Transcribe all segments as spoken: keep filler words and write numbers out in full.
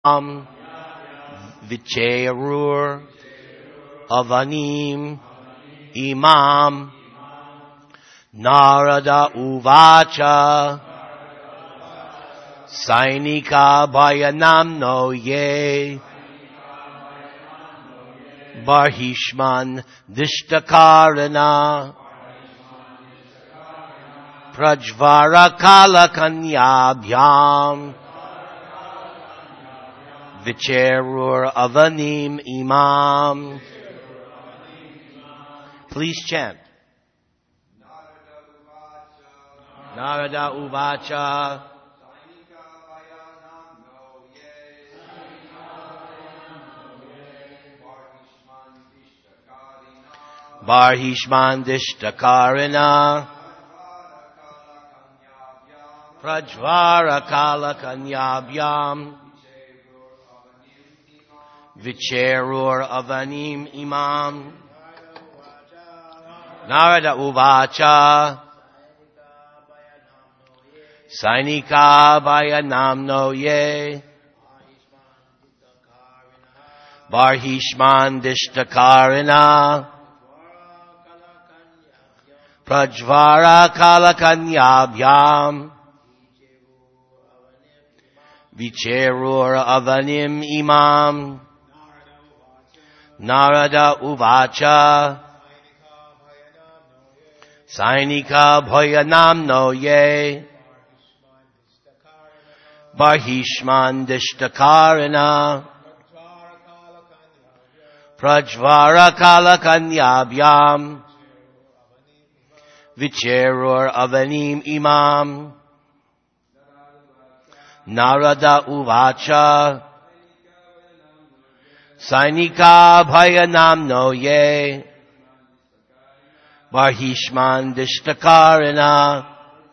Um, Vicherur, Avanim, Imam, Narada Uvacha, Sainika Bhayanam no ye, Barhishman Dishtakarana, Prajvara Kala Kanyabhyam, Vicherur Avanim Imam. Please chant. Narada Uvacha. Barhishman Dishtakarina. Prajvara Kala Kanyabhyam. Vicherur Avanim Imam. Narada Uvacha. Sainika Bhayanam no ye. Barhishman Dishtakarina. Prajvara Kala Kanyabhyam. Vicherur Avanim Imam. Narada Uvacha. Sainika Bhayanam no ye. Barhishman Dishtakarina. Prajvara Kala Kanyabhyam. Vicherur Avanim Imam. Narada Uvacha. Sainika Bhayanam no ye. Barhishman Dishtakarina.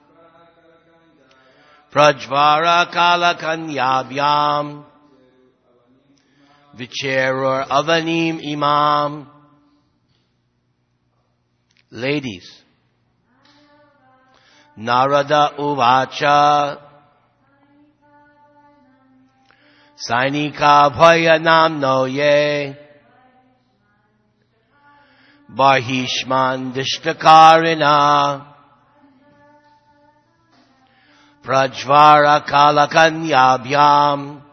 Prajvara Kala Kanyabhyam. Vicherur Avanim Imam. Ladies. Narada Uvacha. Sainika Bhayanam no ye. Barhishman Dishtakarina. Prajvara Kala Kanyabhyam.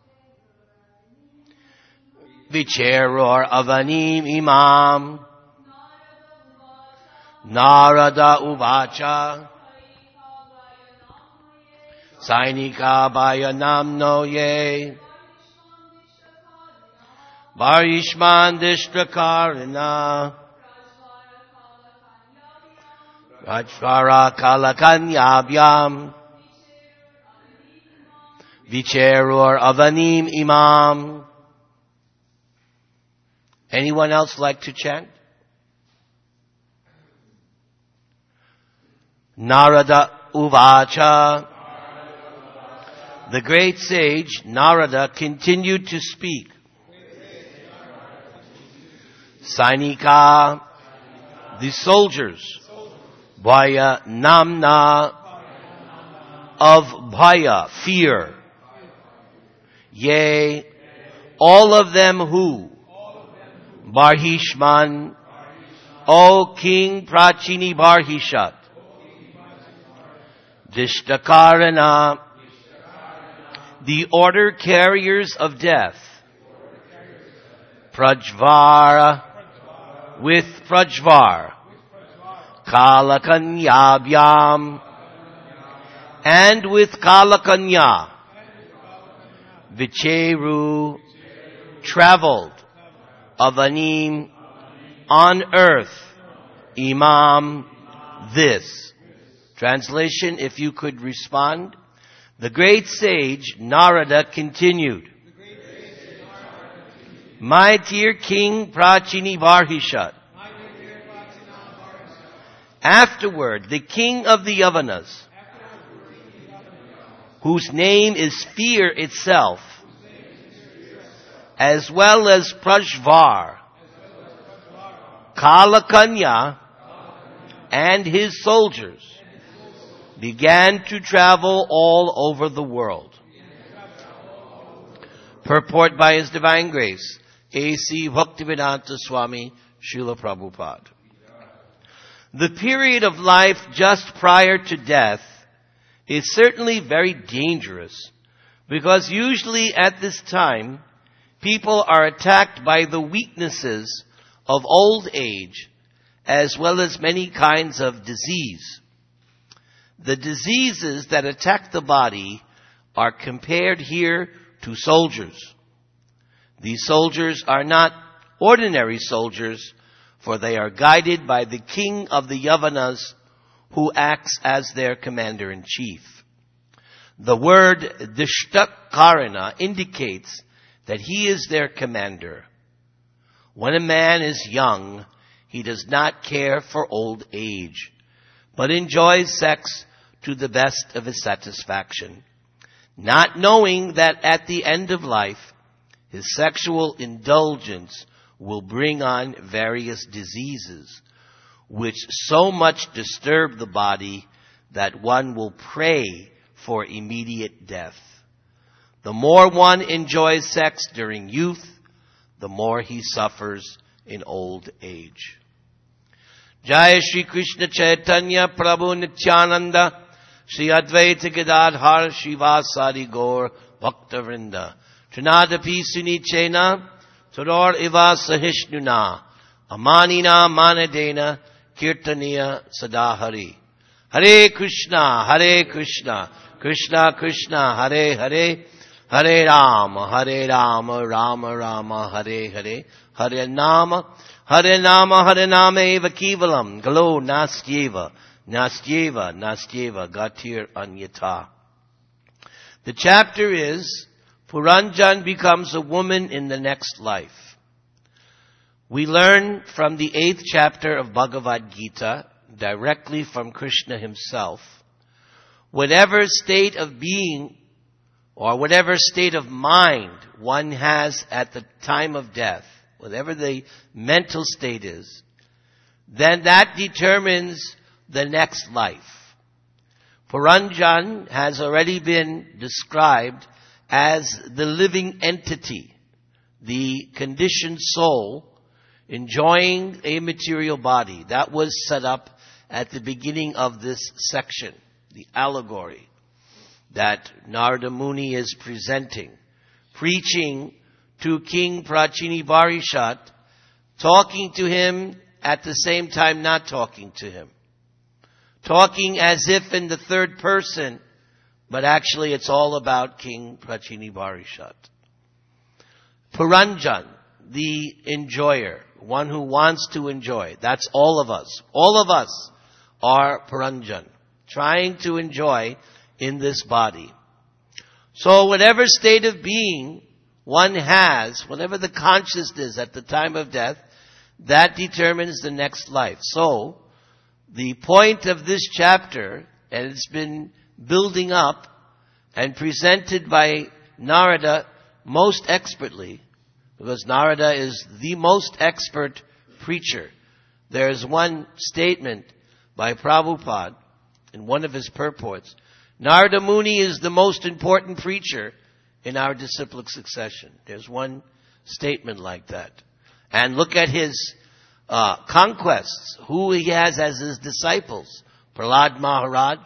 Vicherur Avanim Imam. Narada Uvacha. Sainika Bhayanam no ye. Barhishman Dishtakarina. Prajvara Kala Kanyabhyam. Vicherur Avanim Imam. Anyone else like to chant? Narada Uvacha. The great sage Narada continued to speak. Sainika, the soldiers, Bhaya Namna, of Bhaya, fear. Yea, all of them who, Barhishman, O King Prachini Barhishat, Dishtakarana, the order carriers of death, Prajvara, with Prajvar, Kala Kanyabhyam, and with Kala Kanya, Vicheru, traveled, Avanim, on earth, Imam, this. Translation, if you could respond. The great sage Narada continued. My dear King Prachini Barhishat. Afterward, the king of the Yavanas, whose name is fear itself, as well as Prajvar, Kalakanya, and his soldiers, began to travel all over the world. Purport by His Divine Grace, A C Bhaktivedanta Swami Srila Prabhupada. The period of life just prior to death is certainly very dangerous, because usually at this time, people are attacked by the weaknesses of old age, as well as many kinds of disease. The diseases that attack the body are compared here to soldiers. These soldiers are not ordinary soldiers, for they are guided by the king of the Yavanas, who acts as their commander-in-chief. The word Dishtakarana indicates that he is their commander. When a man is young, he does not care for old age, but enjoys sex to the best of his satisfaction, not knowing that at the end of life, his sexual indulgence will bring on various diseases, which so much disturb the body that one will pray for immediate death. The more one enjoys sex during youth, the more he suffers in old age. Jai Shri Krishna Chaitanya Prabhu Nityananda Shri Advaita Gadadhar Shivasari Gaur Bhaktavrinda Trinadapi Sunichena Toror Iva Sahishnuna Amanina Manadena Kirtaniya Sadahari. Hare Krishna, Hare Krishna, Krishna Krishna, Hare Hare, Hare Rama, Hare Rama, Rama Rama, Hare Hare, Hare Nama, Hare Nama, Hare Nama Eva Kevalam, Galo Nastyeva, Nastyeva, Nastyeva, Gatir Anyata. The chapter is Puranjan becomes a woman in the next life. We learn from the eighth chapter of Bhagavad Gita, directly from Krishna himself, whatever state of being or whatever state of mind one has at the time of death, whatever the mental state is, then that determines the next life. Puranjan has already been described as the living entity, the conditioned soul, enjoying a material body. That was set up at the beginning of this section, the allegory that Narada Muni is presenting, preaching to King Prachini Barishat, talking to him at the same time not talking to him. Talking as if in the third person, but actually it's all about King Prachini Barishat. Puranjan, the enjoyer, one who wants to enjoy. That's all of us. All of us are Puranjan, trying to enjoy in this body. So whatever state of being one has, whatever the consciousness at the time of death, that determines the next life. So the point of this chapter, and it's been building up and presented by Narada most expertly, because Narada is the most expert preacher. There's one statement by Prabhupada in one of his purports. Narada Muni is the most important preacher in our disciplic succession. There's one statement like that. And look at his uh, conquests, who he has as his disciples. Prahlad Maharaj.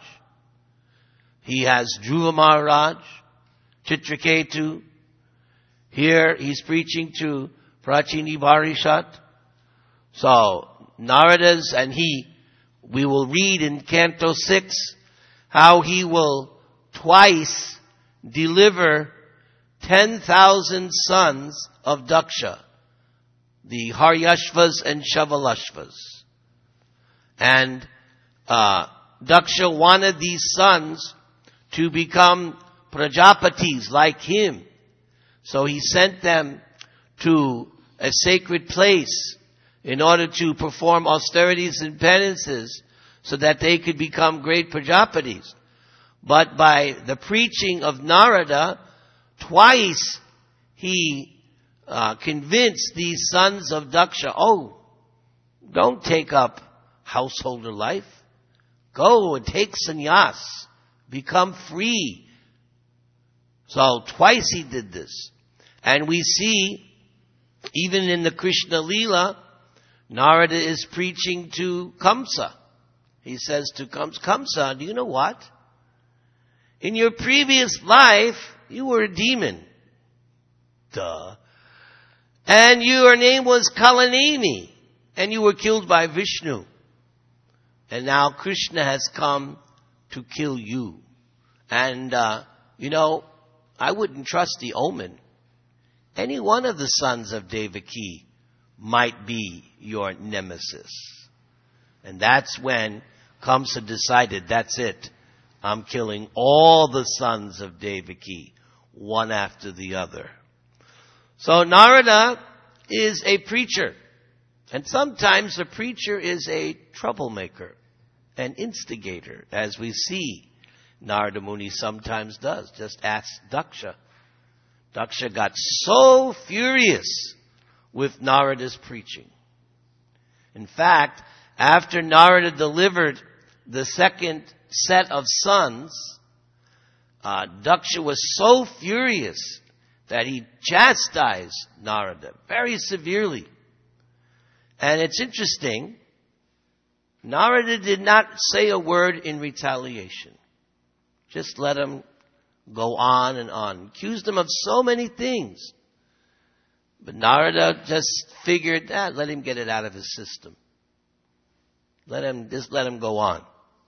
He has Dhruva Maharaj, Chitraketu. Here he's preaching to Prachini Barishat. So Narada's and he, we will read in Canto six how he will twice deliver ten thousand sons of Daksha, the Haryashvas and Shavalashvas. And uh, Daksha wanted these sons to become Prajapatis like him. So he sent them to a sacred place in order to perform austerities and penances so that they could become great Prajapatis. But by the preaching of Narada, twice he uh, convinced these sons of Daksha, oh, don't take up householder life. Go and take sannyas. Become free. So twice he did this. And we see, even in the Krishna Leela, Narada is preaching to Kamsa. He says to Kamsa, Kamsa, do you know what? In your previous life, you were a demon. Duh. And your name was Kalaneni. And you were killed by Vishnu. And now Krishna has come to kill you. And, uh, you know, I wouldn't trust the omen. Any one of the sons of Devaki might be your nemesis. And that's when Kamsa decided, that's it. I'm killing all the sons of Devaki, one after the other. So Narada is a preacher. And sometimes a preacher is a troublemaker, an instigator, as we see Narada Muni sometimes does. Just ask Daksha. Daksha got so furious with Narada's preaching. In fact, after Narada delivered the second set of sons, uh, Daksha was so furious that he chastised Narada very severely. And it's interesting, Narada did not say a word in retaliation. Just let him go on and on. Accused him of so many things. But Narada just figured that, let him get it out of his system. Let him, just let him go on.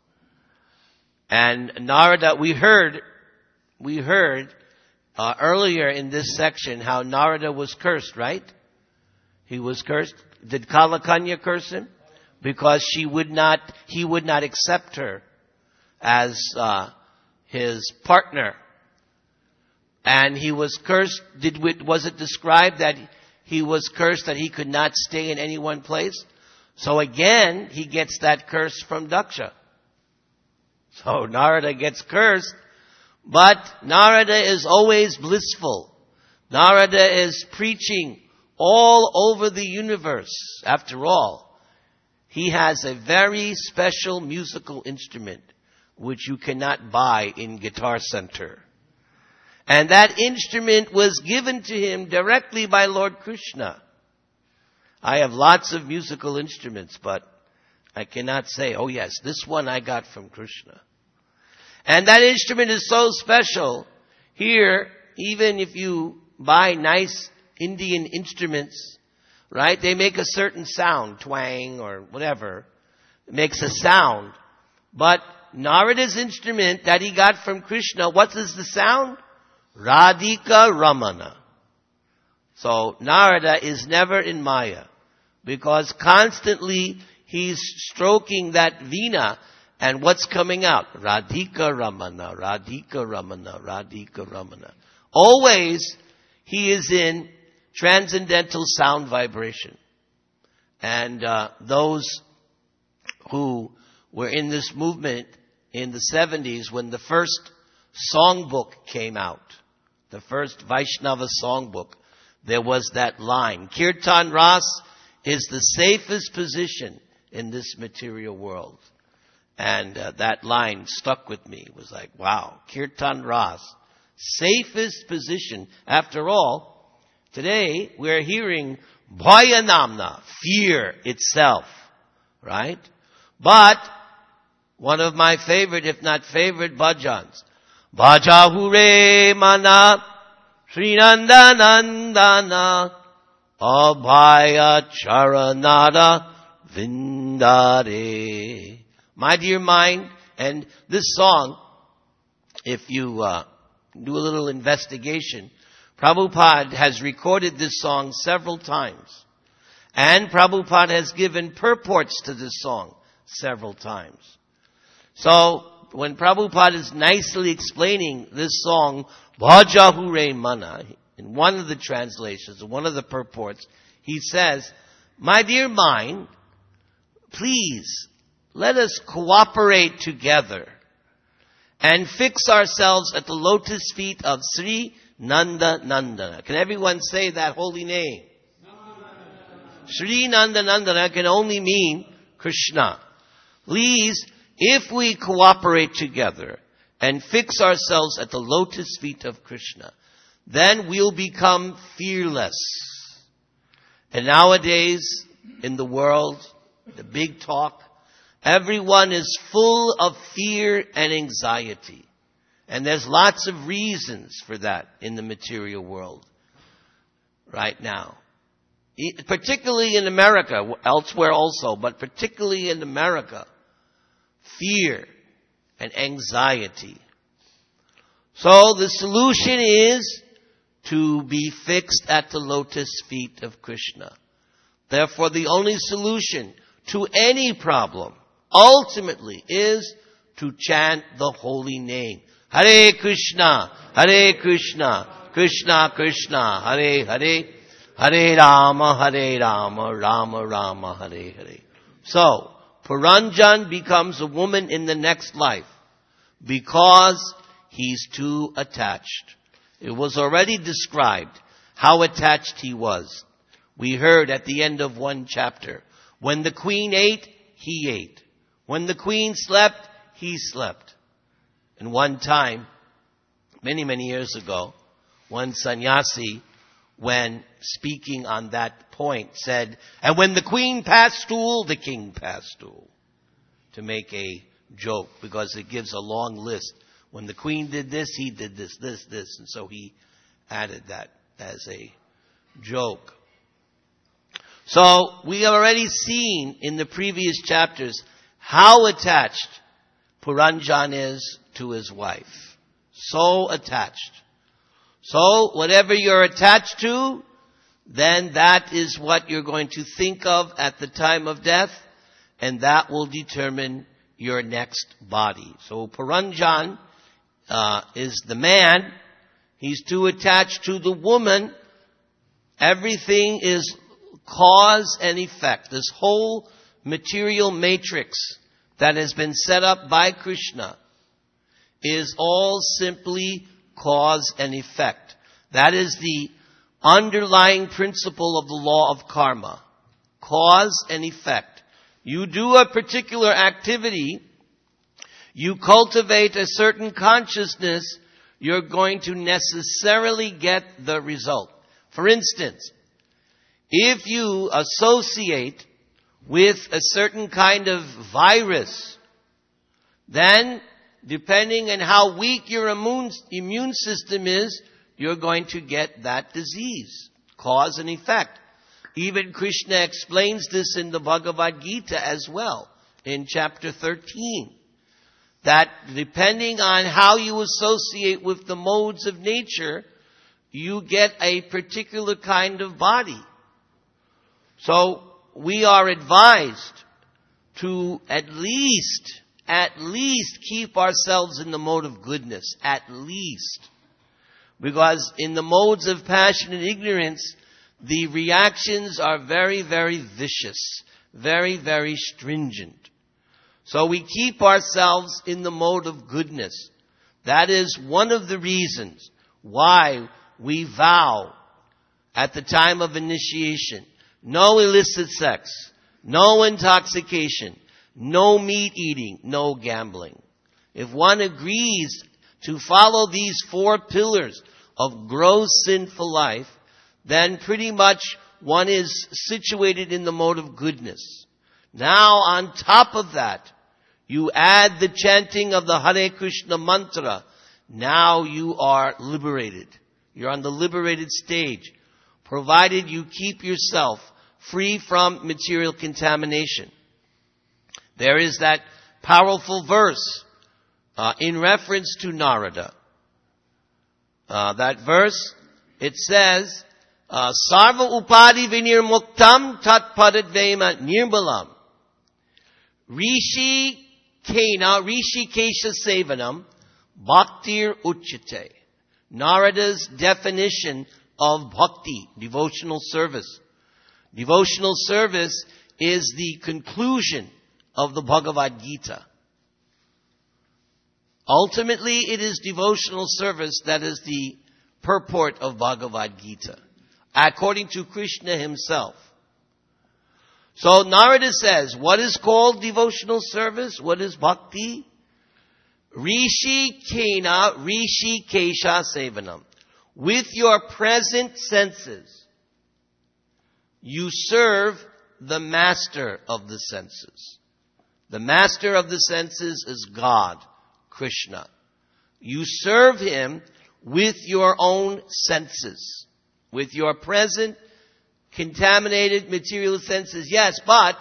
And Narada, we heard, we heard uh, earlier in this section how Narada was cursed, right? He was cursed. Did Kalakanya curse him? Because she would not, he would not accept her as uh, his partner. And he was cursed. Did was it described that he was cursed that he could not stay in any one place? So again, he gets that curse from Daksha. So Narada gets cursed, but Narada is always blissful. Narada is preaching all over the universe. After all, he has a very special musical instrument which you cannot buy in Guitar Center. And that instrument was given to him directly by Lord Krishna. I have lots of musical instruments, but I cannot say, oh yes, this one I got from Krishna. And that instrument is so special. Here, even if you buy nice Indian instruments, right, they make a certain sound, twang or whatever. It makes a sound. But Narada's instrument that he got from Krishna, what is the sound? Radhika Ramana. So Narada is never in Maya because constantly he's stroking that veena, and what's coming out? Radhika Ramana, Radhika Ramana, Radhika Ramana. Always he is in transcendental sound vibration. And uh, those who were in this movement in the seventies when the first songbook came out, the first Vaishnava songbook, there was that line. Kirtan Ras is the safest position in this material world. And uh, that line stuck with me. It was like, wow, Kirtan Ras, safest position. After all, today we're hearing Bhayanamna, fear itself, right? But one of my favorite, if not favorite bhajans, Bhaja Hure Mana Srinanda Nandana Abhaya Charanada Vindare. My dear mind, and this song, if you uh, do a little investigation, Prabhupada has recorded this song several times. And Prabhupada has given purports to this song several times. So, when Prabhupada is nicely explaining this song, Bhaja Hure Mana, in one of the translations, one of the purports, he says, my dear mind, please, let us cooperate together and fix ourselves at the lotus feet of Sri Nanda Nandana. Can everyone say that holy name? Sri Nanda Nandana can only mean Krishna. Please, if we cooperate together and fix ourselves at the lotus feet of Krishna, then we'll become fearless. And nowadays, in the world, the big talk, everyone is full of fear and anxiety. And there's lots of reasons for that in the material world right now. Particularly in America, elsewhere also, but particularly in America, fear and anxiety. So the solution is to be fixed at the lotus feet of Krishna. Therefore, the only solution to any problem, ultimately, is to chant the holy name. Hare Krishna, Hare Krishna, Krishna Krishna, Hare Hare, Hare Rama, Hare Rama, Rama Rama, Hare Hare. So, Puranjan becomes a woman in the next life because he's too attached. It was already described how attached he was. We heard at the end of one chapter, when the queen ate, he ate. When the queen slept, he slept. And one time, many, many years ago, one sannyasi, when speaking on that point, said, and when the queen passed stool, the king passed stool. To make a joke, because it gives a long list. When the queen did this, he did this, this, this. And so he added that as a joke. So we have already seen in the previous chapters how attached Puranjan is to his wife. So attached. So whatever you're attached to, then that is what you're going to think of at the time of death, and that will determine your next body. So Puranjan uh, is the man. He's too attached to the woman. Everything is cause and effect. This whole material matrix that has been set up by Krishna is all simply cause and effect. That is the underlying principle of the law of karma. Cause and effect. You do a particular activity, you cultivate a certain consciousness, you're going to necessarily get the result. For instance, if you associate with a certain kind of virus, then depending on how weak your immune, immune system is, you're going to get that disease. Cause and effect. Even Krishna explains this in the Bhagavad Gita as well, in chapter thirteen. That depending on how you associate with the modes of nature, you get a particular kind of body. So we are advised to at least, at least keep ourselves in the mode of goodness. At least. Because in the modes of passion and ignorance, the reactions are very, very vicious. Very, very stringent. So we keep ourselves in the mode of goodness. That is one of the reasons why we vow at the time of initiation, no illicit sex, no intoxication, no meat eating, no gambling. If one agrees to follow these four pillars of gross sinful life, then pretty much one is situated in the mode of goodness. Now on top of that, you add the chanting of the Hare Krishna mantra. Now you are liberated. You're on the liberated stage, provided you keep yourself free from material contamination. There is that powerful verse uh, in reference to Narada. Uh, that verse, it says, uh, Sarva upadi vinir muktam tat padadvema nirmalam. Rishi kena, Rishi kesha sevanam, bhaktir uchyate. Narada's definition of bhakti, devotional service. Devotional service is the conclusion of the Bhagavad Gita. Ultimately, it is devotional service that is the purport of Bhagavad Gita, according to Krishna himself. So Narada says, what is called devotional service? What is bhakti? Rishi kena, rishi kesha sevanam. with your present senses, you serve the master of the senses. The master of the senses is God, Krishna. You serve him with your own senses, with your present contaminated material senses. Yes, but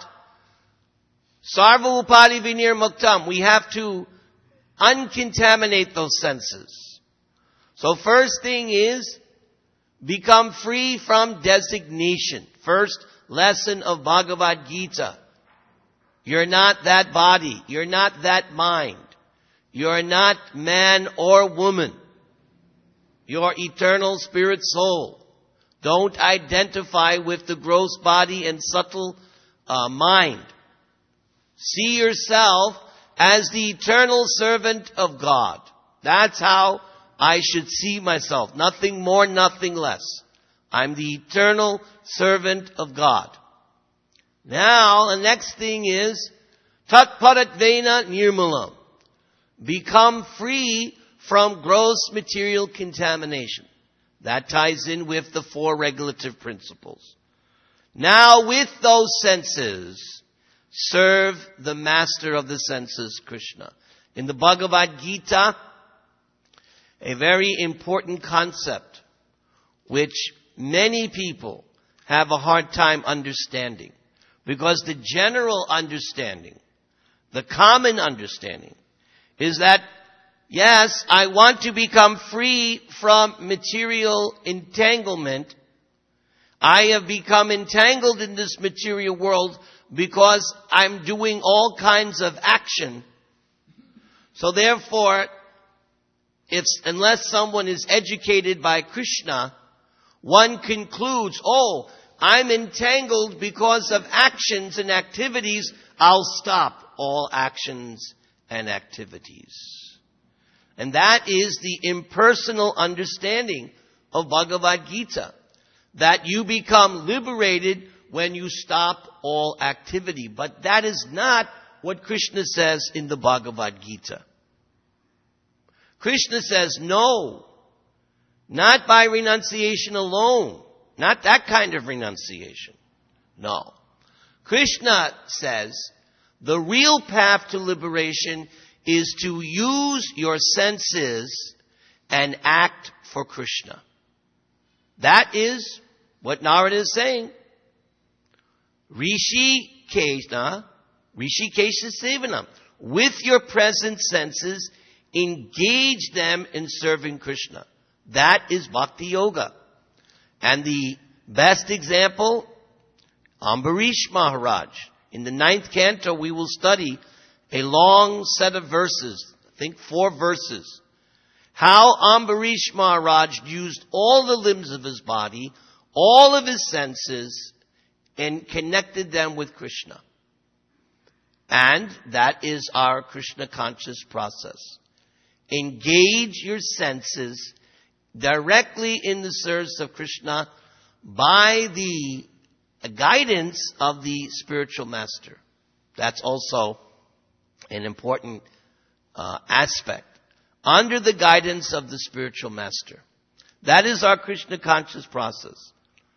sarva upadi vinir muktam, we have to uncontaminate those senses. So first thing is, become free from designation. First lesson of Bhagavad Gita. You're not that body. You're not that mind. You're not man or woman. You're eternal spirit soul. Don't identify with the gross body and subtle uh, mind. See yourself as the eternal servant of God. That's how I should see myself. Nothing more, nothing less. I'm the eternal servant of God. Now, the next thing is, tat paratvena nirmulam. Become free from gross material contamination. That ties in with the four regulative principles. Now, with those senses, serve the master of the senses, Krishna. In the Bhagavad Gita, a very important concept which many people have a hard time understanding. Because the general understanding, the common understanding, is that, yes, I want to become free from material entanglement. I have become entangled in this material world because I'm doing all kinds of action. So therefore, if, unless someone is educated by Krishna, one concludes, oh, I'm entangled because of actions and activities. I'll stop all actions and activities. And that is the impersonal understanding of Bhagavad Gita. That you become liberated when you stop all activity. But that is not what Krishna says in the Bhagavad Gita. Krishna says, no, not by renunciation alone. Not that kind of renunciation. No. Krishna says the real path to liberation is to use your senses and act for Krishna. That is what Narada is saying. Rishi Kesha, Rishi Kesha Sevanam. With your present senses, engage them in serving Krishna. That is Bhakti Yoga. And the best example, Ambarish Maharaj. In the ninth canto, we will study a long set of verses, I think four verses, how Ambarish Maharaj used all the limbs of his body, all of his senses, and connected them with Krishna. And that is our Krishna conscious process. Engage your senses directly in the service of Krishna by the guidance of the spiritual master. That's also an important uh, aspect. Under the guidance of the spiritual master. That is our Krishna conscious process.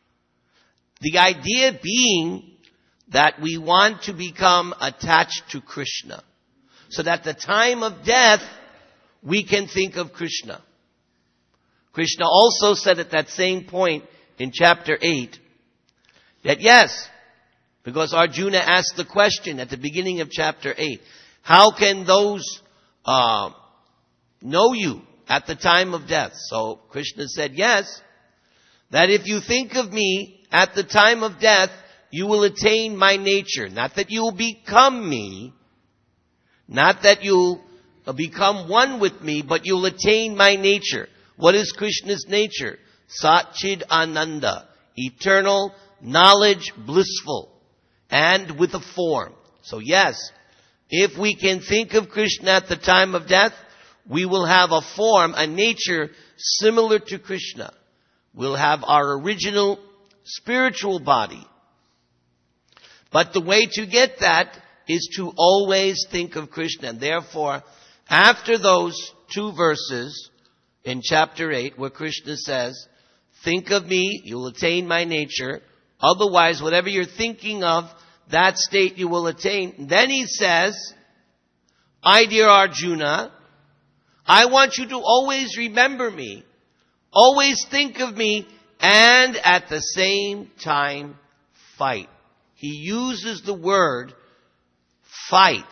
The idea being that we want to become attached to Krishna. So that at the time of death, we can think of Krishna. Krishna also said at that same point in chapter eight, that yes, because Arjuna asked the question at the beginning of chapter eight, how can those uh, know you at the time of death? So Krishna said, yes, that if you think of me at the time of death, you will attain my nature. Not that you will become me, not that you'll become one with me, but you'll attain my nature. What is Krishna's nature? Satchid Ananda, eternal, knowledge, blissful, and with a form. So yes, if we can think of Krishna at the time of death, we will have a form, a nature similar to Krishna. We'll have our original spiritual body. But the way to get that is to always think of Krishna. And therefore, after those two verses, in chapter eight, where Krishna says, think of me, you'll attain my nature. Otherwise, whatever you're thinking of, that state you will attain. Then he says, I, dear Arjuna, I want you to always remember me, always think of me, and at the same time, fight. He uses the word fight.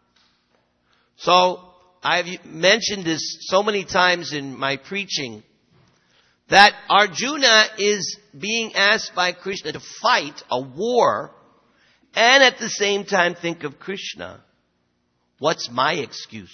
So, I've mentioned this so many times in my preaching, that Arjuna is being asked by Krishna to fight a war, and at the same time think of Krishna. What's my excuse?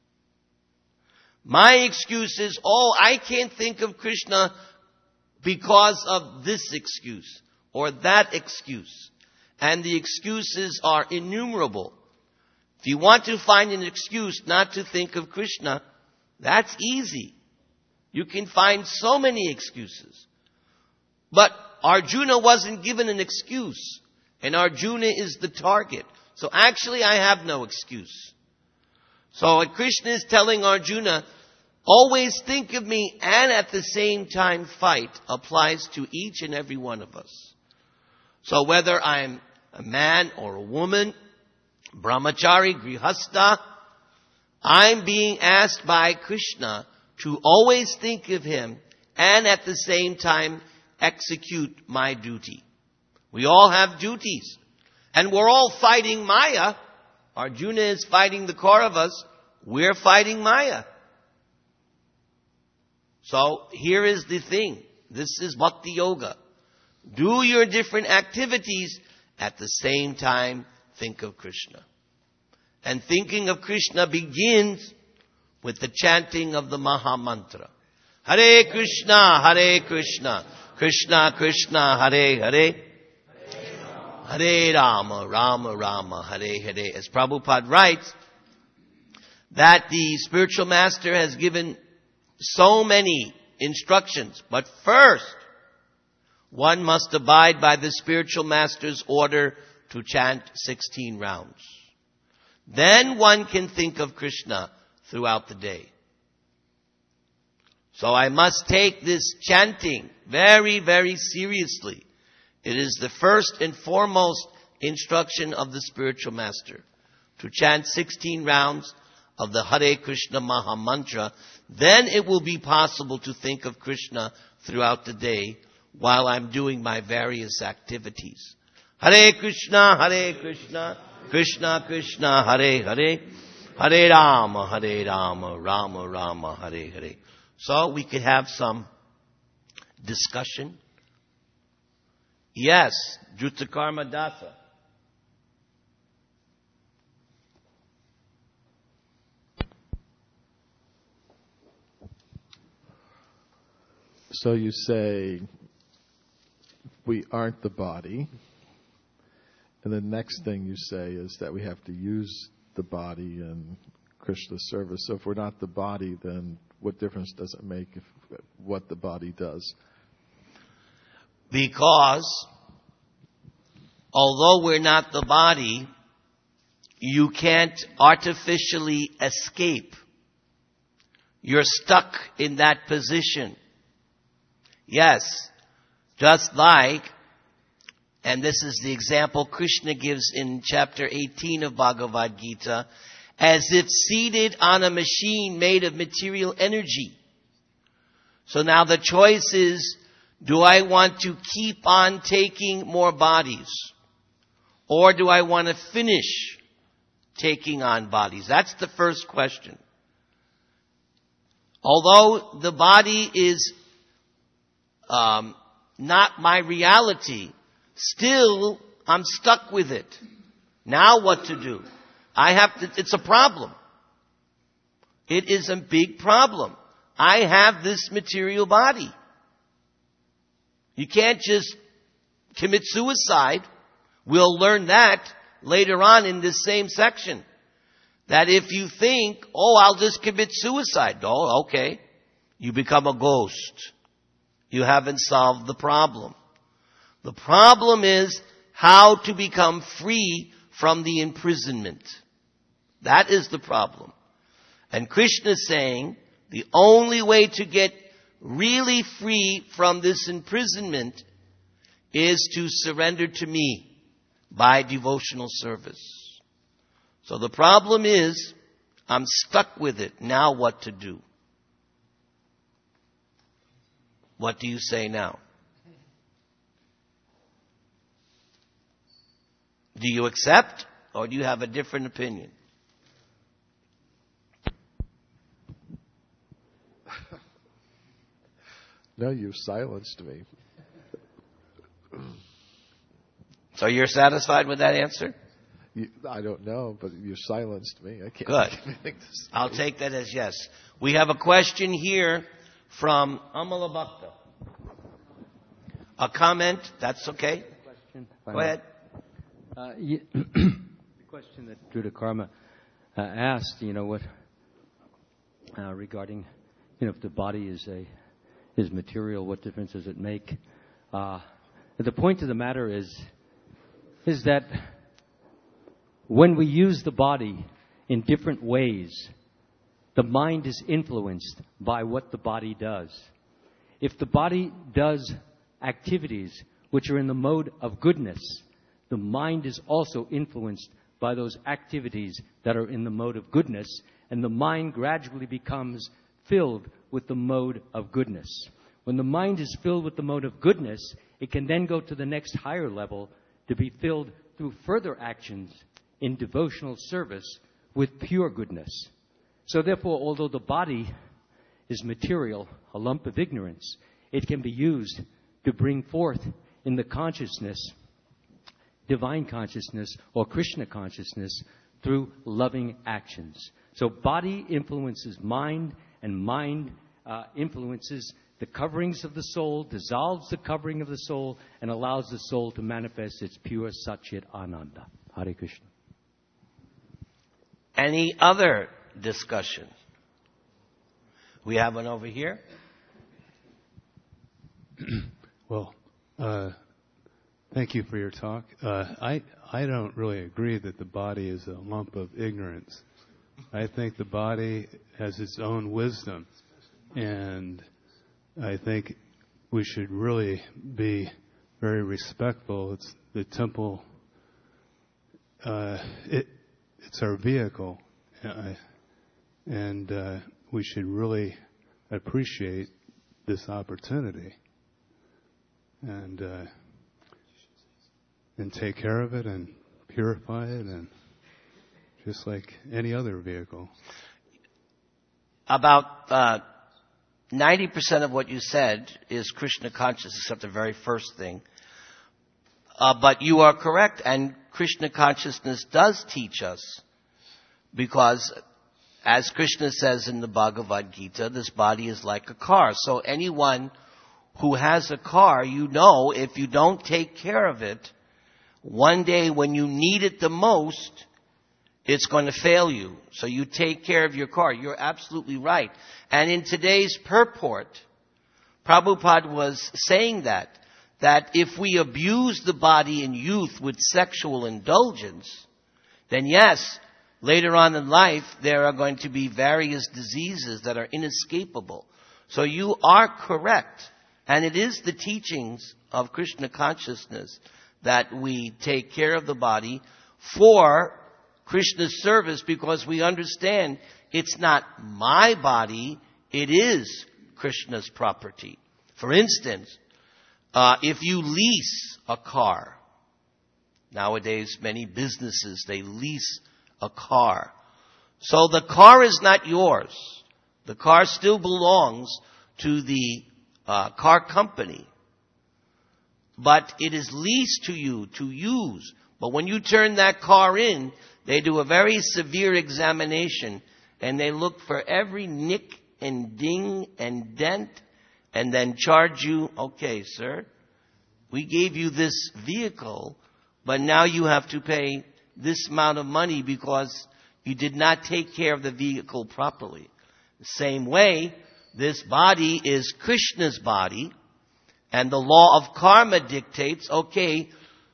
My excuse is, oh, I can't think of Krishna because of this excuse or that excuse. And the excuses are innumerable. If you want to find an excuse not to think of Krishna, that's easy. You can find so many excuses. But Arjuna wasn't given an excuse. And Arjuna is the target. So actually I have no excuse. So what Krishna is telling Arjuna, always think of me and at the same time fight, applies to each and every one of us. So whether I'm a man or a woman, brahmachari, grihastha, I'm being asked by Krishna to always think of him and at the same time execute my duty. We all have duties. And we're all fighting Maya. Arjuna is fighting the Kauravas. We're fighting Maya. So here is the thing. This is Bhakti Yoga. Do your different activities. At the same time, think of Krishna. And thinking of Krishna begins with the chanting of the Maha Mantra. Hare Krishna, Hare Krishna, Krishna Krishna, Hare Hare, Hare Rama, Rama Rama, Hare Hare. As Prabhupada writes, that the spiritual master has given so many instructions. But first, one must abide by the spiritual master's order to chant sixteen rounds. Then one can think of Krishna throughout the day. So I must take this chanting very, very seriously. It is the first and foremost instruction of the spiritual master, to chant sixteen rounds of the Hare Krishna Maha Mantra. Then it will be possible to think of Krishna throughout the day while I'm doing my various activities. Hare Krishna, Hare Krishna, Krishna Krishna, Hare Hare, Hare Rama, Hare Rama, Rama Rama, Hare Hare. So we could have some discussion. Yes, Jutakarma Dasa. So you say, we aren't the body. And the next thing you say is that we have to use the body in Krishna's service. So if we're not the body, then what difference does it make if, what the body does? Because although we're not the body, you can't artificially escape. You're stuck in that position. Yes, just like, and this is the example Krishna gives in chapter eighteen of Bhagavad Gita, as if seated on a machine made of material energy. So now the choice is, do I want to keep on taking more bodies? Or do I want to finish taking on bodies? That's the first question. Although the body is um, not my reality, still I'm stuck with it. Now what to do? I have to, it's a problem. It is a big problem. I have this material body. You can't just commit suicide. We'll learn that later on in this same section. That if you think, oh, I'll just commit suicide. Oh, okay. You become a ghost. You haven't solved the problem. The problem is how to become free from the imprisonment. That is the problem. And Krishna is saying The only way to get really free from this imprisonment is to surrender to me by devotional service. So the problem is, I'm stuck with it. Now what to do? What do you say now? Do you accept, or do you have a different opinion? No, you silenced me. So you're satisfied with that answer? You, I don't know, but you silenced me. I can't. Good. I'll take that as yes. We have a question here from Amala Bhakta. A comment? That's okay. Question, Go ahead. Uh, you, the question that Druta Karma uh, asked, you know, what uh, regarding, you know, if the body is a is material, what difference does it make? Uh, the point of the matter is, is that when we use the body in different ways, the mind is influenced by what the body does. If the body does activities which are in the mode of goodness, the mind is also influenced by those activities that are in the mode of goodness, and the mind gradually becomes filled with the mode of goodness. When the mind is filled with the mode of goodness, it can then go to the next higher level to be filled through further actions in devotional service with pure goodness. So therefore, although the body is material, a lump of ignorance, it can be used to bring forth in the consciousness, divine consciousness or Krishna consciousness through loving actions. So body influences mind, and mind uh, influences the coverings of the soul, dissolves the covering of the soul, and allows the soul to manifest its pure Satchit Ananda. Hare Krishna. Any other discussion? We have one over here. Well, uh, thank you for your talk. Uh, I I don't really agree that the body is a lump of ignorance. I think the body has its own wisdom, and I think we should really be very respectful. It's the temple. Uh, it it's our vehicle, uh, and uh, we should really appreciate this opportunity and uh, and take care of it and purify it, and just like any other vehicle. About uh, ninety percent of what you said is Krishna conscious, except the very first thing. Uh, but you are correct, and Krishna consciousness does teach us, because as Krishna says in the Bhagavad Gita, this body is like a car. So anyone who has a car, you know, if you don't take care of it, one day when you need it the most, it's going to fail you. So you take care of your car. You're absolutely right. And in today's purport, Prabhupada was saying that, that if we abuse the body in youth with sexual indulgence, then yes, later on in life, there are going to be various diseases that are inescapable. So you are correct. And it is the teachings of Krishna consciousness that we take care of the body for Krishna's service, because we understand it's not my body, it is Krishna's property. For instance, uh, if you lease a car, nowadays many businesses, they lease a car. So the car is not yours. The car still belongs to the uh, car company. But it is leased to you to use. But when you turn that car in, they do a very severe examination, and they look for every nick and ding and dent, and then charge you, okay, sir, we gave you this vehicle, but now you have to pay this amount of money because you did not take care of the vehicle properly. The same way, this body is Krishna's body, and the law of karma dictates, okay,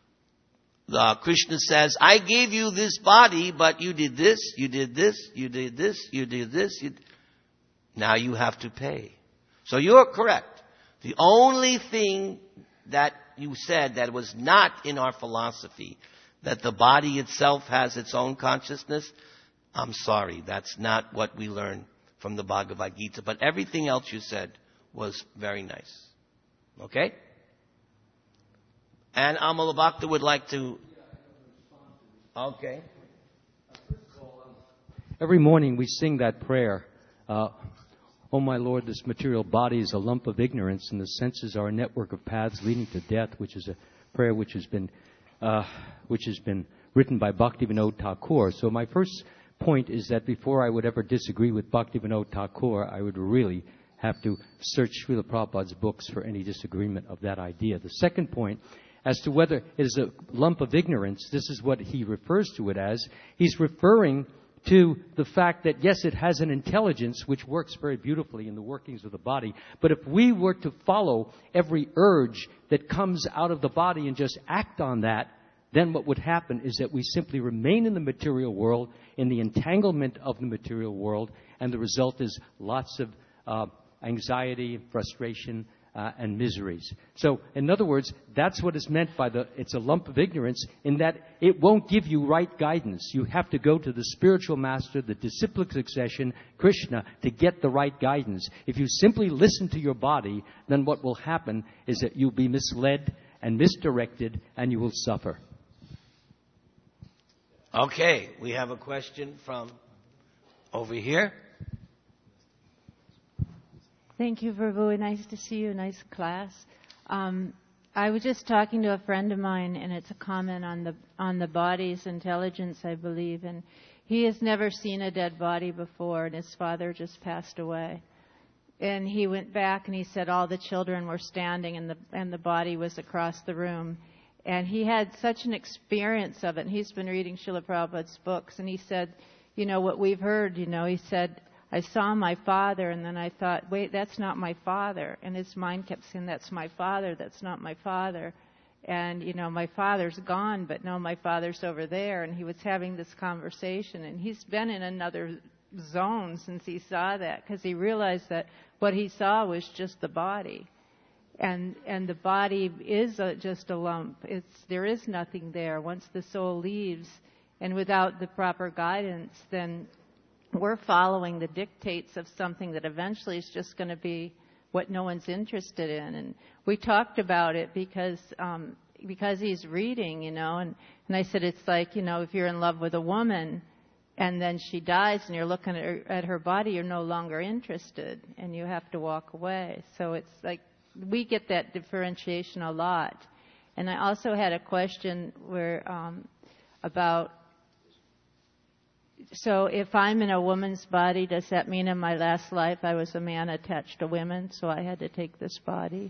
uh, Krishna says, I gave you this body, but you did this, you did this, you did this, you did this. You... Now you have to pay. So you're correct. The only thing that you said that was not in our philosophy, that the body itself has its own consciousness, I'm sorry, that's not what we learn from the Bhagavad Gita. But everything else you said was very nice. Okay? And Amalabhakta would like to... Okay. Every morning we sing that prayer, uh, "Oh my Lord, this material body is a lump of ignorance, and the senses are a network of paths leading to death," which is a prayer which has been uh, which has been written by Bhaktivinoda Thakur. So my first point is that before I would ever disagree with Bhaktivinoda Thakur, I would really have to search Srila Prabhupada's books for any disagreement of that idea. The second point, as to whether it is a lump of ignorance, this is what he refers to it as. He's referring to the fact that, yes, it has an intelligence which works very beautifully in the workings of the body. But if we were to follow every urge that comes out of the body and just act on that, then what would happen is that we simply remain in the material world, in the entanglement of the material world, and the result is lots of uh, anxiety, frustration, Uh, and miseries. So, in other words, that's what is meant by the, it's a lump of ignorance, in that it won't give you right guidance. You have to go to the spiritual master, the disciplic succession, Krishna, to get the right guidance. If you simply listen to your body, then what will happen is that you'll be misled and misdirected, and you will suffer. Okay, we have a question from over here. Thank you, Prabhu. Nice to see you. Nice class. Um, I was just talking to a friend of mine, and it's a comment on the on the body's intelligence, I believe. And he has never seen a dead body before, and his father just passed away. And he went back, and he said all the children were standing, and the and the body was across the room. And he had such an experience of it. And he's been reading Srila Prabhupada's books, and he said, you know, what we've heard, you know, he said, I saw my father, and then I thought, wait, that's not my father. And his mind kept saying, that's my father, that's not my father. And, you know, my father's gone, but no, my father's over there. And he was having this conversation, and he's been in another zone since he saw that, because he realized that what he saw was just the body. And and the body is a, just a lump. It's there is nothing there. Once the soul leaves, and without the proper guidance, then we're following the dictates of something that eventually is just going to be what no one's interested in. And we talked about it because um, because he's reading, you know, and, and I said it's like, you know, if you're in love with a woman and then she dies and you're looking at her, at her body, you're no longer interested and you have to walk away. So it's like we get that differentiation a lot. And I also had a question where um, about... So if I'm in a woman's body, does that mean in my last life I was a man attached to women, so I had to take this body?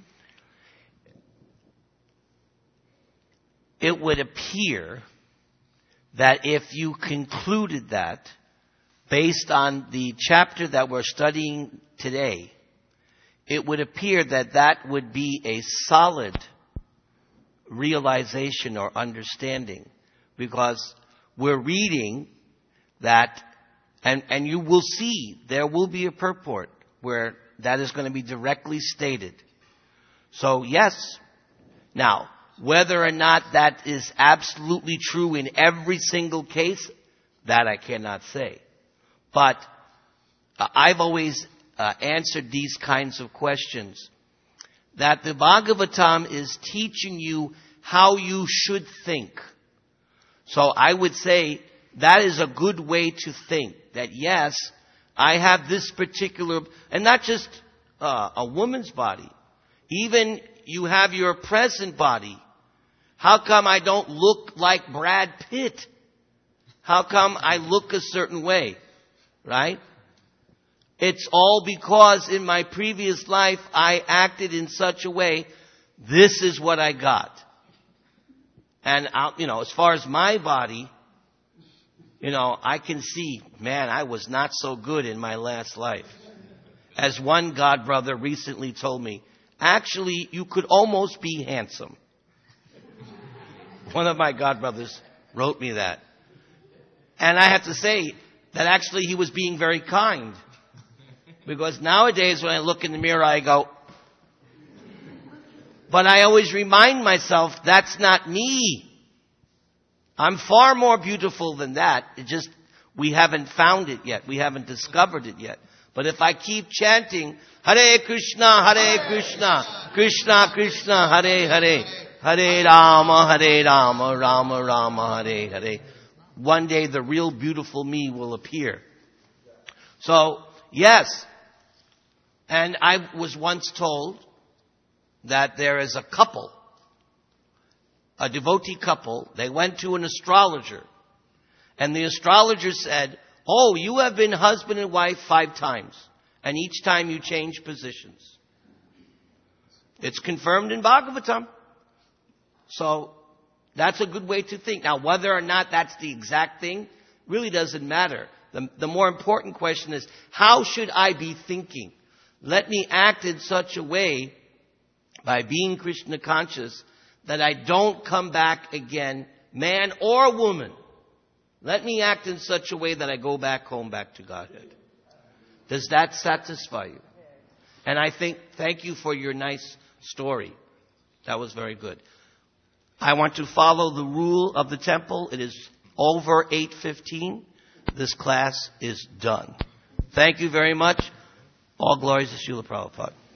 It would appear that if you concluded that, based on the chapter that we're studying today, it would appear that that would be a solid realization or understanding, because we're reading that, and, and you will see there will be a purport where that is going to be directly stated. So yes. Now, whether or not that is absolutely true in every single case, that I cannot say. But uh, I've always uh, answered these kinds of questions, that the Bhagavatam is teaching you how you should think. So I would say that is a good way to think. That yes, I have this particular, and not just uh, a woman's body. Even you have your present body. How come I don't look like Brad Pitt? How come I look a certain way? Right? It's all because in my previous life I acted in such a way. This is what I got. And, I'll, you know, as far as my body, you know, I can see, man, I was not so good in my last life. As one God brother recently told me, actually, you could almost be handsome. One of my God brothers wrote me that. And I have to say that actually he was being very kind. Because nowadays when I look in the mirror, I go, but I always remind myself, that's not me. I'm far more beautiful than that. It just, we haven't found it yet. We haven't discovered it yet. But if I keep chanting, Hare Krishna, Hare Krishna, Krishna Krishna, Hare Hare, Hare Rama, Hare Rama, Rama Rama, Hare Hare, one day the real beautiful me will appear. So, yes. And I was once told that there is a couple, a devotee couple, they went to an astrologer. And the astrologer said, oh, you have been husband and wife five times. And each time you change positions. It's confirmed in Bhagavatam. So, that's a good way to think. Now, whether or not that's the exact thing really doesn't matter. The, the more important question is, how should I be thinking? Let me act in such a way, by being Krishna conscious, that I don't come back again, man or woman. Let me act in such a way that I go back home, back to Godhead. Does that satisfy you? And I think, thank you for your nice story. That was very good. I want to follow the rule of the temple. It is over eight fifteen. This class is done. Thank you very much. All glories to Srila Prabhupada.